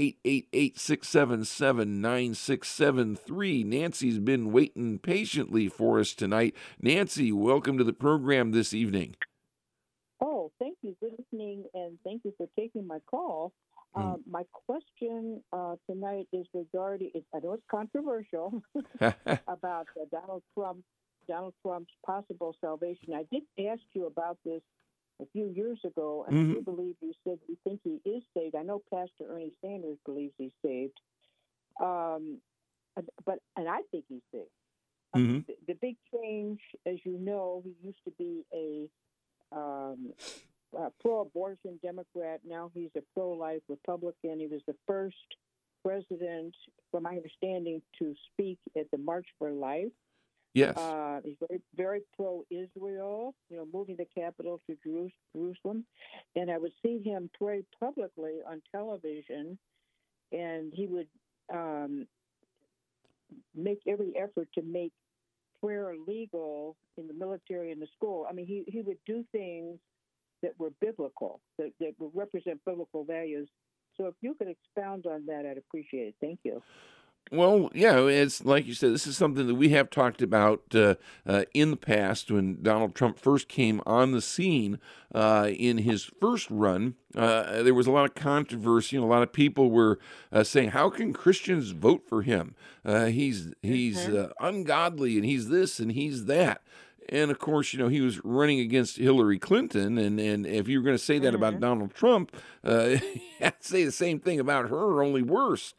888-677-9673. Nancy's been waiting patiently for us tonight. Nancy, welcome to the program this evening. Oh, thank you. Good evening, and thank you for taking my call. My question tonight is regarding, I know it's controversial, about Donald Trump's possible salvation. I did ask you about this a few years ago, and I do believe you said you think he is saved. I know Pastor Ernie Sanders believes he's saved, and I think he's saved. The big change, as you know, he used to be a pro-abortion Democrat. Now he's a pro-life Republican. He was the first president, from my understanding, to speak at the March for Life. Yes. He's very, very pro-Israel, moving the capital to Jerusalem. And I would see him pray publicly on television, and he would make every effort to make prayer legal in the military and the school. I mean, he would do things that were biblical, that would represent biblical values. So if you could expound on that, I'd appreciate it. Thank you. Well, yeah, it's like you said, this is something that we have talked about in the past when Donald Trump first came on the scene in his first run. There was a lot of controversy, and a lot of people were saying, "How can Christians vote for him? He's ungodly, and he's this and he's that." And of course, he was running against Hillary Clinton, and if you were going to say that about Donald Trump, you had to say the same thing about her, only worse.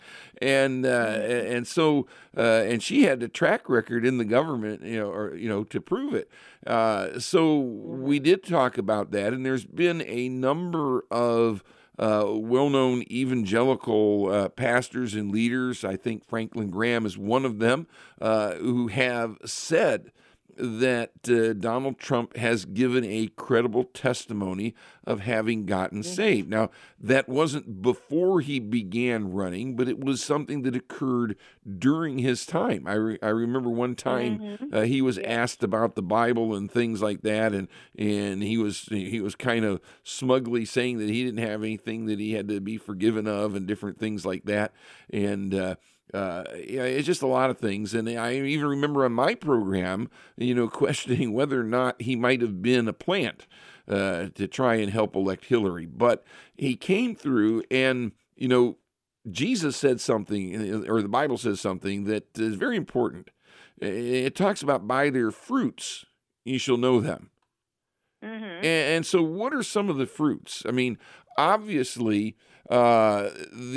And so she had a track record in the government, to prove it. So we did talk about that, and there's been a number of well-known evangelical pastors and leaders. I think Franklin Graham is one of them, who have said that Donald Trump has given a credible testimony of having gotten saved. Now, that wasn't before he began running, but it was something that occurred during his time. I remember one time he was asked about the Bible and things like that, and he was kind of smugly saying that he didn't have anything that he had to be forgiven of and different things like that. And it's just a lot of things. And I even remember on my program, questioning whether or not he might have been a plant to try and help elect Hillary. But he came through, and, Jesus said something, or the Bible says something that is very important. It talks about by their fruits you shall know them. And so what are some of the fruits? I mean, obviously, there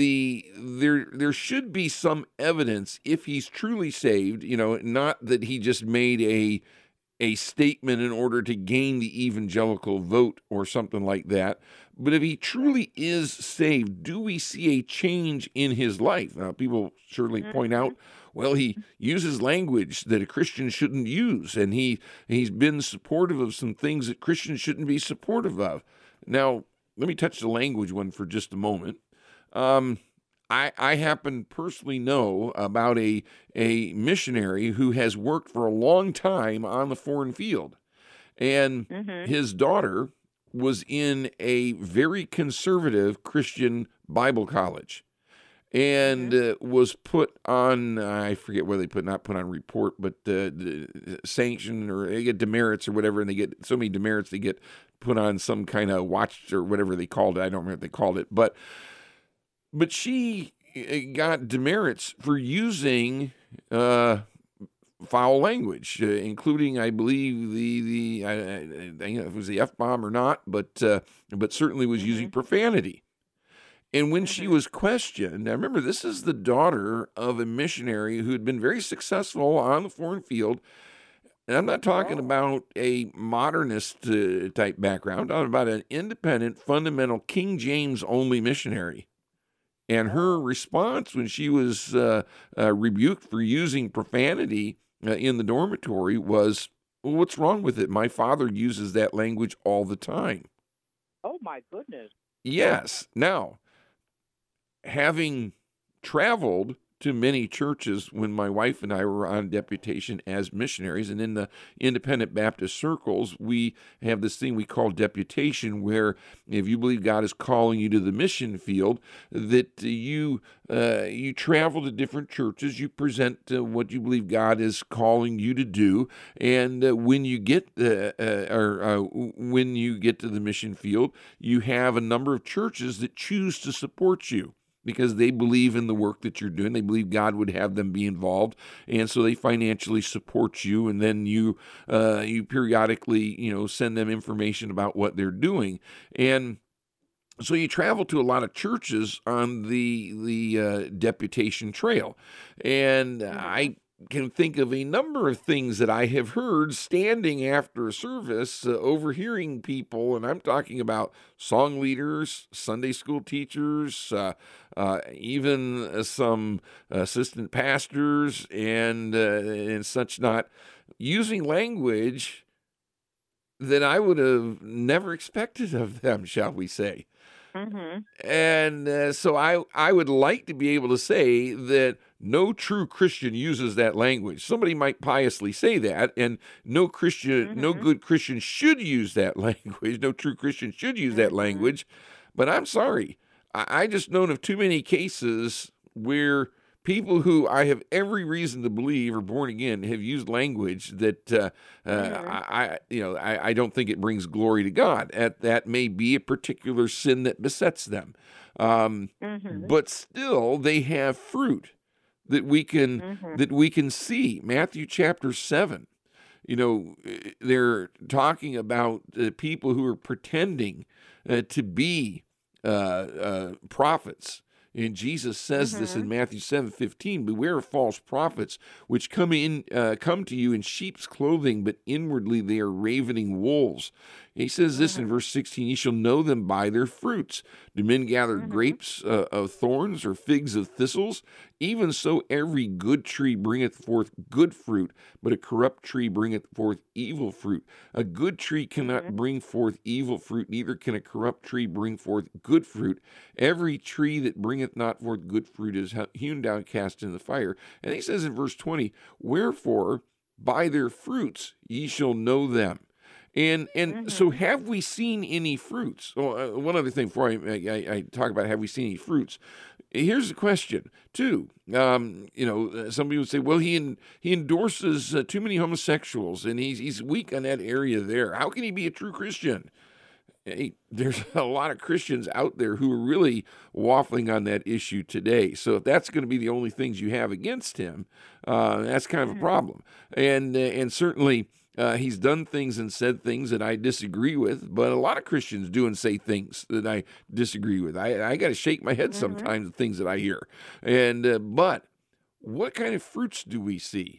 should be some evidence if he's truly saved, not that he just made a statement in order to gain the evangelical vote or something like that. But if he truly is saved, do we see a change in his life? Now, people certainly point out, well, he uses language that a Christian shouldn't use, and he's been supportive of some things that Christians shouldn't be supportive of. Now, let me touch the language one for just a moment. I happen personally know about a missionary who has worked for a long time on the foreign field, and his daughter was in a very conservative Christian Bible college, and was put on, I forget where not put on report, but sanction, or they get demerits or whatever, and they get so many demerits they get put on some kind of watch or whatever they called it. I don't remember what they called it, but she got demerits for using foul language, including, I believe, I don't know if it was the F-bomb or not, but certainly was using profanity. And when she was questioned, now remember, this is the daughter of a missionary who had been very successful on the foreign field. And I'm not talking about a modernist type background. I'm talking about an independent, fundamental, King James only missionary. And her response when she was rebuked for using profanity in the dormitory was, well, what's wrong with it? My father uses that language all the time. Oh, my goodness. Yes. Now, having traveled to many churches when my wife and I were on deputation as missionaries, and in the independent Baptist circles, we have this thing we call deputation, where if you believe God is calling you to the mission field, that you travel to different churches, you present what you believe God is calling you to do, and when you get when you get to the mission field, you have a number of churches that choose to support you, because they believe in the work that you're doing. They believe God would have them be involved, and so they financially support you, and then you periodically, send them information about what they're doing. And so you travel to a lot of churches on the deputation trail. And I can think of a number of things that I have heard standing after a service, overhearing people, and I'm talking about song leaders, Sunday school teachers, even some assistant pastors and such not, using language that I would have never expected of them, shall we say. And so I would like to be able to say that no true Christian uses that language. Somebody might piously say that, and no good Christian should use that language. No true Christian should use that language. But I'm sorry, I just known of too many cases where people who I have every reason to believe are born again have used language that I don't think it brings glory to God. That may be a particular sin that besets them, but still they have fruit that we can see. Matthew chapter 7. They're talking about people who are pretending to be prophets. And Jesus says this in Matthew 7:15, beware of false prophets, which come to you in sheep's clothing, but inwardly they are ravening wolves. He says this in verse 16, ye shall know them by their fruits. Do men gather grapes of thorns or figs of thistles? Even so every good tree bringeth forth good fruit, but a corrupt tree bringeth forth evil fruit. A good tree cannot bring forth evil fruit, neither can a corrupt tree bring forth good fruit. Every tree that bringeth not forth good fruit is hewn down, cast into the fire. And he says in verse 20, wherefore by their fruits ye shall know them. And so have we seen any fruits? Oh, one other thing before I talk about have we seen any fruits. Here's the question, too. Some people would say, well, he endorses too many homosexuals, and he's weak on that area there. How can he be a true Christian? Hey, there's a lot of Christians out there who are really waffling on that issue today. So if that's going to be the only things you have against him, that's kind of a problem. And certainly he's done things and said things that I disagree with, but a lot of Christians do and say things that I disagree with. I got to shake my head sometimes at things that I hear. But what kind of fruits do we see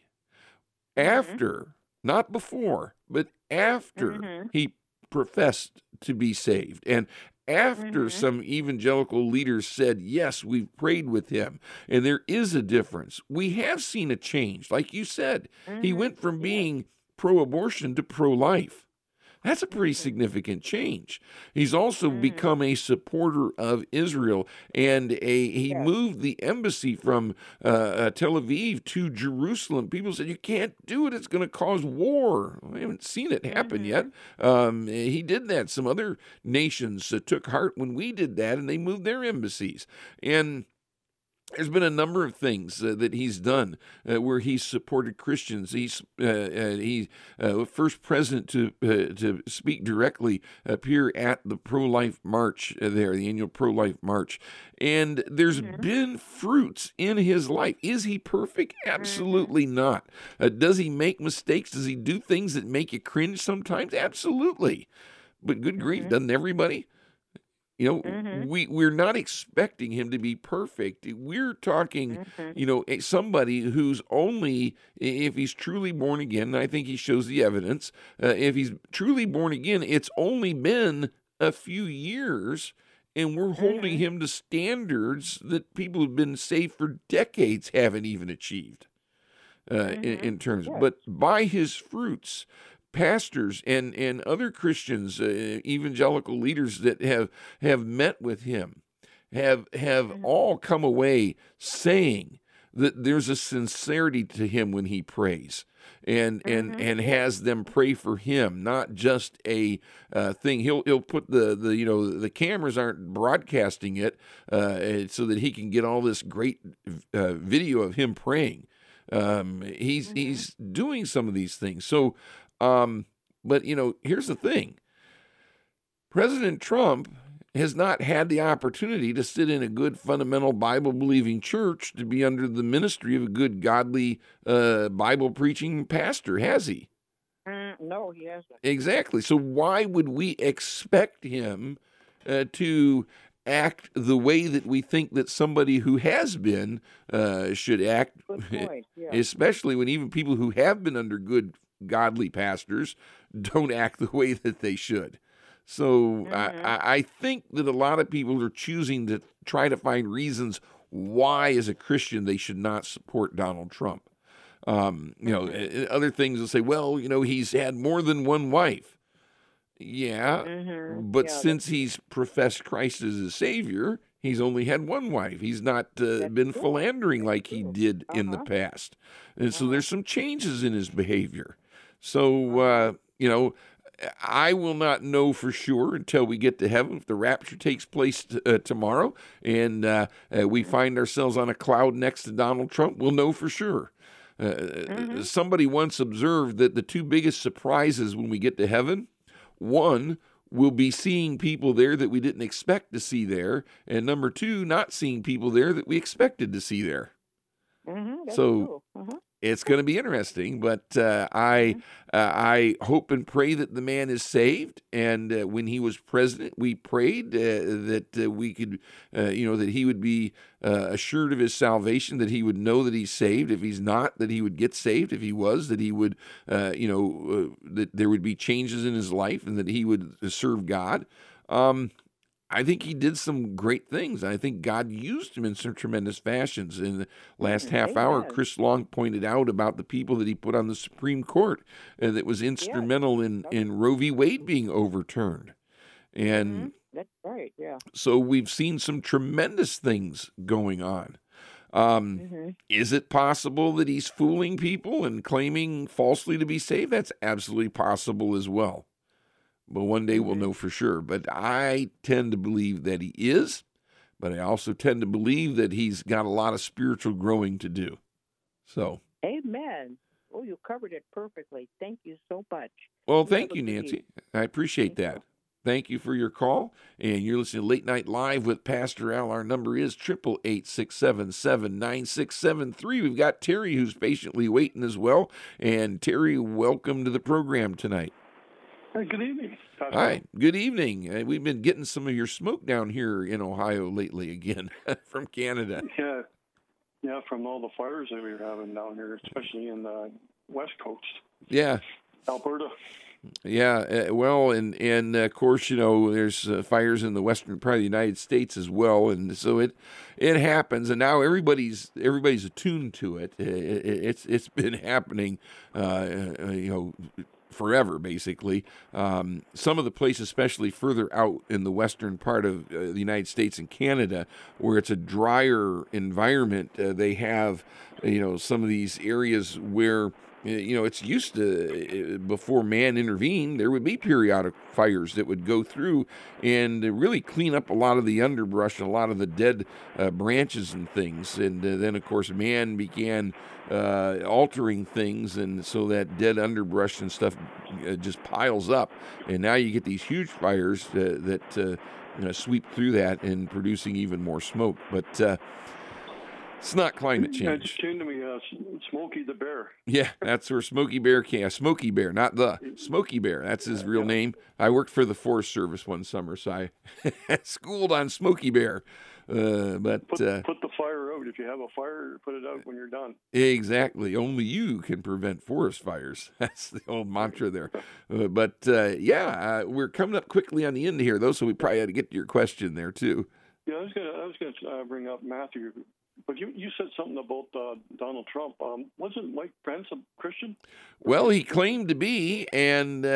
after, not before, but after he professed to be saved, and after some evangelical leaders said, yes, we've prayed with him, and there is a difference. We have seen a change. Like you said, he went from being pro-abortion to pro-life. That's a pretty significant change. He's also become a supporter of Israel, and he moved the embassy from Tel Aviv to Jerusalem. People said, you can't do it. It's going to cause war. I haven't seen it happen yet. He did that. Some other nations took heart when we did that, and they moved their embassies. And there's been a number of things that he's done where he's supported Christians. He's first president to speak directly appear at the pro-life march there, the annual pro-life march. And there's been fruits in his life. Is he perfect? Absolutely not. Does he make mistakes? Does he do things that make you cringe sometimes? Absolutely. But good grief, doesn't everybody? We're not expecting him to be perfect. We're talking, somebody who's only, if he's truly born again, and I think he shows the evidence, if he's truly born again, it's only been a few years, and we're holding him to standards that people who've been saved for decades haven't even achieved in terms. But by his fruits, pastors and other Christians, evangelical leaders that have met with him, have all come away saying that there's a sincerity to him when he prays, and has them pray for him, not just a thing. He'll put the cameras aren't broadcasting it so that he can get all this great video of him praying. He's doing some of these things. So. But here's the thing. President Trump has not had the opportunity to sit in a good fundamental Bible-believing church to be under the ministry of a good, godly, Bible-preaching pastor, has he? No, he hasn't. Exactly. So why would we expect him to act the way that we think that somebody who has been should act? Good point. Yeah. Especially when even people who have been under good, godly pastors don't act the way that they should. So I think that a lot of people are choosing to try to find reasons why, as a Christian, they should not support Donald Trump. Other things will say, well, he's had more than one wife. But since he's professed Christ as his Savior, he's only had one wife. He's not been philandering like he did in the past. And so there's some changes in his behavior. So, I will not know for sure until we get to heaven. If the rapture takes place tomorrow and we find ourselves on a cloud next to Donald Trump, we'll know for sure. Somebody once observed that the two biggest surprises when we get to heaven, one, we'll be seeing people there that we didn't expect to see there, and number two, not seeing people there that we expected to see there. So it's going to be interesting, but I hope and pray that the man is saved. And when he was president, we prayed that we could, that he would be assured of his salvation, that he would know that he's saved. If he's not, that he would get saved. If he was, that he would, that there would be changes in his life and that he would serve God. I think he did some great things. I think God used him in some tremendous fashions. In the last half hour, Chris Long pointed out about the people that he put on the Supreme Court that was instrumental in Roe v. Wade being overturned. And that's right, yeah. So we've seen some tremendous things going on. Is it possible that he's fooling people and claiming falsely to be saved? That's absolutely possible as well. But one day we'll know for sure. But I tend to believe that he is, but I also tend to believe that he's got a lot of spiritual growing to do. So. Amen. Oh, you covered it perfectly. Thank you so much. Well, thank you, Nancy. I appreciate that. Thank you for your call. And you're listening to Late Night Live with Pastor Al. Our number is 888-677-9673. We've got Terry who's patiently waiting as well. And Terry, welcome to the program tonight. Good evening. Hi, good evening. We've been getting some of your smoke down here in Ohio lately again from Canada. Yeah, from all the fires that we were having down here, especially in the West Coast. Yeah. Alberta. Yeah, well, and of course, there's fires in the western part of the United States as well, and so it happens, and now everybody's attuned to it. It's been happening, forever, basically. Some of the places, especially further out in the western part of the United States and Canada, where it's a drier environment, they have, some of these areas where, it's used to, before man intervened, there would be periodic fires that would go through and really clean up a lot of the underbrush and a lot of the dead branches and things. And then, of course, man began altering things, and so that dead underbrush and stuff just piles up. And now you get these huge fires that sweep through that and producing even more smoke. But it's not climate change. It just came to me, Smokey the Bear. Yeah, that's where Smokey Bear came. Smokey Bear, not the Smokey Bear. That's his real name. I worked for the Forest Service one summer, so I schooled on Smokey Bear. But put the fire out. If you have a fire, put it out when you're done. Exactly. Only you can prevent forest fires. That's the old mantra there. We're coming up quickly on the end here, though, so we probably had to get to your question there too. Yeah, I was gonna bring up Matthew. But you said something about Donald Trump. Wasn't Mike Pence a Christian? Well, he claimed to be, and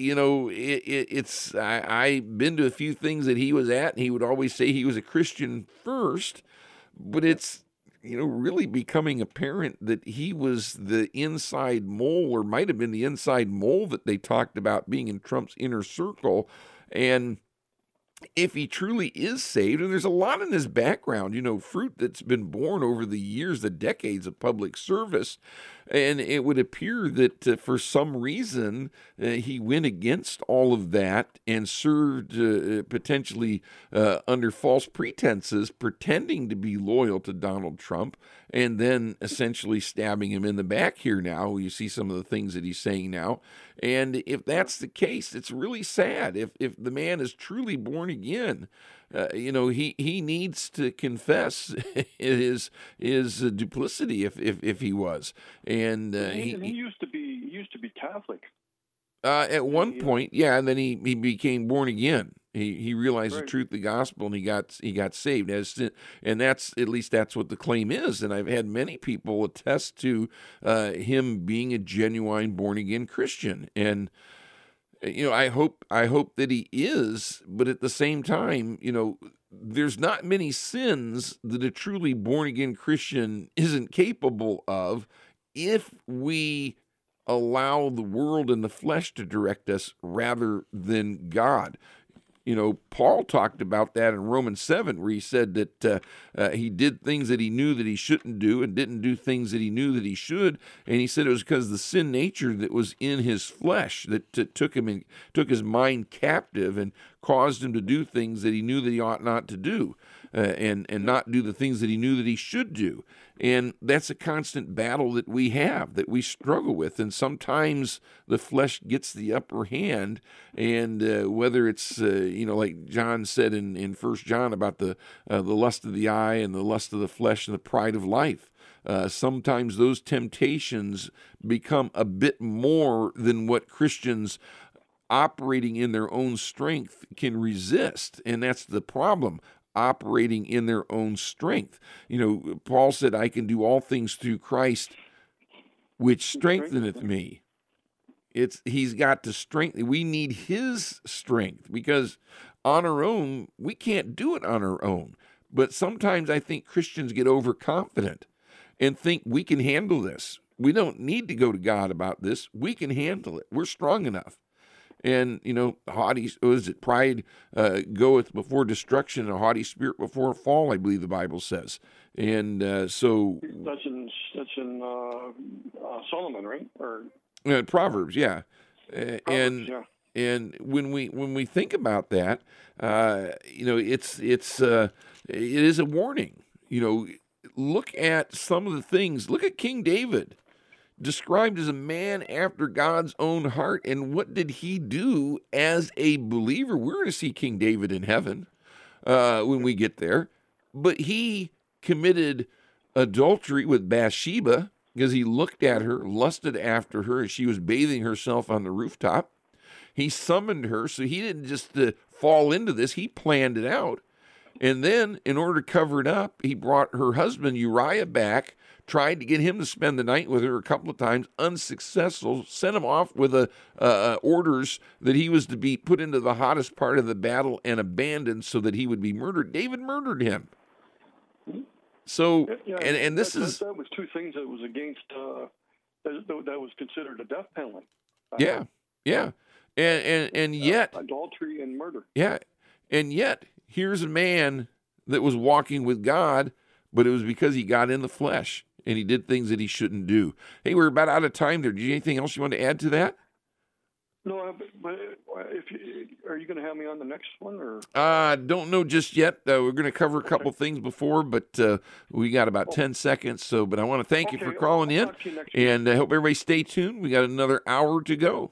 I've been to a few things that he was at, and he would always say he was a Christian first. But it's really becoming apparent that he was the inside mole, or might have been the inside mole that they talked about being in Trump's inner circle, and if he truly is saved, and there's a lot in his background, fruit that's been born over the years, the decades of public service, and it would appear that for some reason he went against all of that and served potentially under false pretenses, pretending to be loyal to Donald Trump, and then essentially stabbing him in the back here now. You see some of the things that he's saying now. And if that's the case, it's really sad. If the man is truly born again, he needs to confess his duplicity if he was. And he used to be Catholic. At one point, yeah, and then he became born again. He realized the truth of the gospel, and he got saved. And that's, at least that's what the claim is. And I've had many people attest to him being a genuine born again Christian. And I hope that he is, but at the same time, there's not many sins that a truly born again Christian isn't capable of if we allow the world and the flesh to direct us rather than God. You know, Paul talked about that in Romans 7, where he said that he did things that he knew that he shouldn't do and didn't do things that he knew that he should. And he said it was because the sin nature that was in his flesh that took his mind captive and caused him to do things that he knew that he ought not to do, and not do the things that he knew that he should do. And that's a constant battle that we have, that we struggle with. And sometimes the flesh gets the upper hand, and whether it's, like John said in 1 John about the lust of the eye and the lust of the flesh and the pride of life, sometimes those temptations become a bit more than what Christians operating in their own strength can resist. And that's the problem. Operating in their own strength. You know, Paul said, I can do all things through Christ, which strengtheneth me. He's got to strengthen. We need his strength, because on our own, we can't do it on our own. But sometimes I think Christians get overconfident and think we can handle this. We don't need to go to God about this. We can handle it. We're strong enough. And, pride goeth before destruction, and a haughty spirit before a fall, I believe the Bible says. And so... That's in Solomon, right? Or Proverbs, yeah. Proverbs, yeah. And when we think about that, it is a warning. You know, look at some of the things. Look at King David, described as a man after God's own heart. And what did he do as a believer? We're going to see King David in heaven when we get there. But he committed adultery with Bathsheba because he looked at her, lusted after her as she was bathing herself on the rooftop. He summoned her, so he didn't just fall into this. He planned it out. And then, in order to cover it up, he brought her husband Uriah back, tried to get him to spend the night with her a couple of times, unsuccessful, sent him off with orders that he was to be put into the hottest part of the battle and abandoned so that he would be murdered. David murdered him. So, and this is... That was two things that was against, that was considered a death penalty. Yeah. And yet... adultery and murder. Yeah, and yet, here's a man that was walking with God, but it was because he got in the flesh and he did things that he shouldn't do. Hey, we're about out of time there. Do you have anything else you want to add to that? No, but are you going to have me on the next one? Or don't know just yet. We're going to cover a couple things before, but we got about 10 seconds. But I want to thank you for calling in, and I hope everybody stay tuned. We got another hour to go.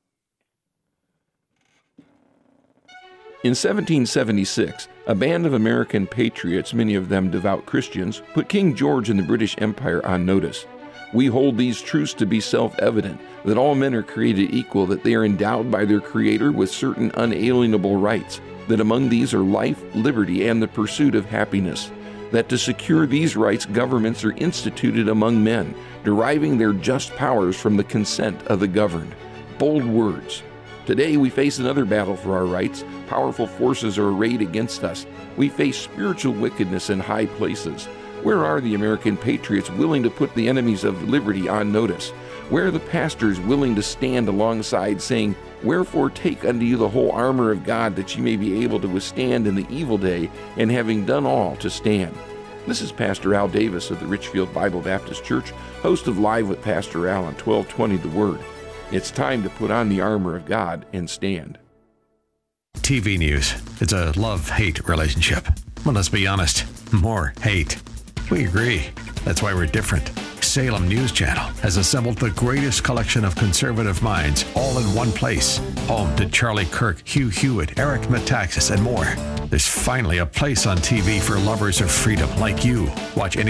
In 1776, a band of American patriots, many of them devout Christians, put King George and the British Empire on notice. We hold these truths to be self-evident, that all men are created equal, that they are endowed by their Creator with certain unalienable rights, that among these are life, liberty, and the pursuit of happiness, that to secure these rights governments are instituted among men, deriving their just powers from the consent of the governed. Bold words. Today we face another battle for our rights. Powerful forces are arrayed against us. We face spiritual wickedness in high places. Where are the American patriots willing to put the enemies of liberty on notice? Where are the pastors willing to stand alongside, saying, "Wherefore take unto you the whole armor of God, that ye may be able to withstand in the evil day, and having done all, to stand"? This is Pastor Al Davis of the Richfield Bible Baptist Church, host of Live with Pastor Al on 1220 The Word. It's time to put on the armor of God and stand. TV news. It's a love-hate relationship. Well, let's be honest. More hate. We agree. That's why we're different. Salem News Channel has assembled the greatest collection of conservative minds all in one place. Home to Charlie Kirk, Hugh Hewitt, Eric Metaxas, and more. There's finally a place on TV for lovers of freedom like you. Watch any